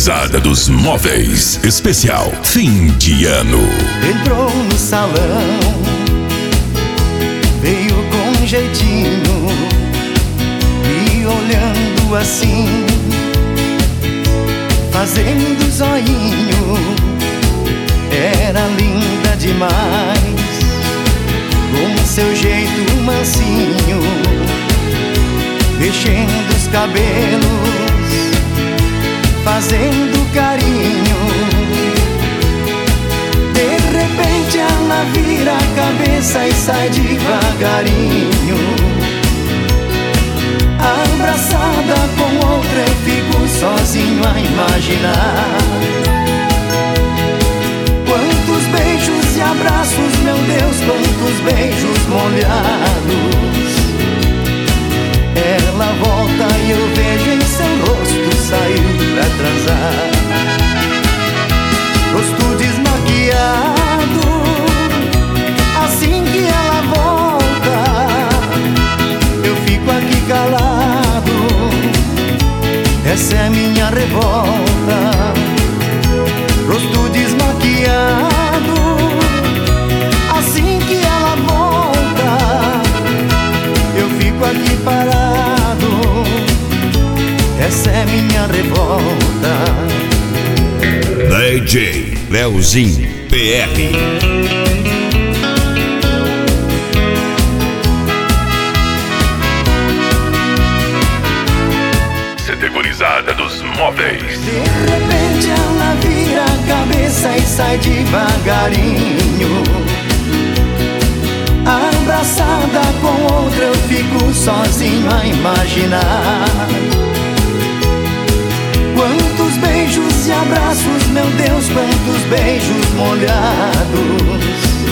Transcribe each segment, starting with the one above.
Gurizada dos Móveis, especial fim de ano. Entrou no salão, veio com jeitinho, me olhando assim, fazendo zoinho. Era linda demais, com seu jeito mansinho, mexendo os cabelos, fazendo carinho. De repente ela vira a cabeça e sai devagarinho. Abraçada com outra eu fico sozinho a imaginar. Quantos beijos e abraços, meu Deus, quantos beijos molhados. Ela volta e eu vejo em seu rosto, saiu pra transar. Rosto desmaquiado, assim que ela volta, eu fico aqui calado. Essa é minha revolta. Rosto desmaquiado, assim que ela volta, eu fico aqui parado. Essa é minha revolta. DJ Leozinho PR. Gurizada dos Móveis. De repente ela vira a cabeça e sai devagarinho. Abraçada com outra eu fico sozinho a imaginar. Quantos beijos e abraços, meu Deus, quantos beijos molhados.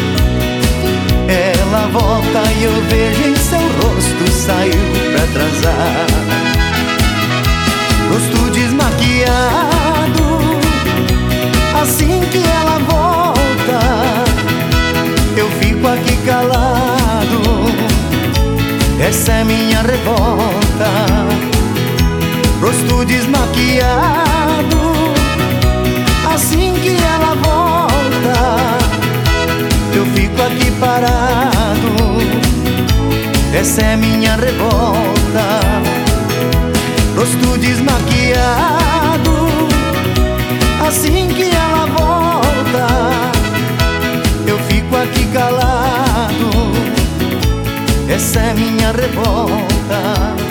Ela volta e eu vejo em seu rosto, saiu pra transar. Rosto desmaquiado, assim que ela volta, eu fico aqui calado. Essa é minha revolta. Rosto desmaquiado, assim que ela volta, eu fico aqui parado. Essa é minha revolta. Rosto desmaquiado, assim que ela volta, eu fico aqui calado. Essa é minha revolta.